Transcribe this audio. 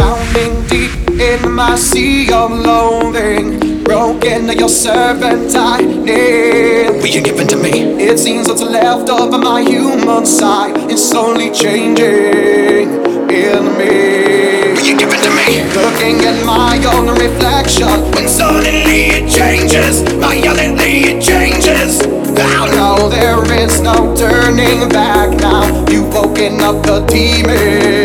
Drowning deep in my sea of loathing, broken your servant I need. Will you give in to me? It seems what's left of my human side is slowly changing in me. Will you give in to me? Looking at my own reflection, when suddenly it changes, violently it changes. Oh no, there is no turning back now. You've woken up the demon.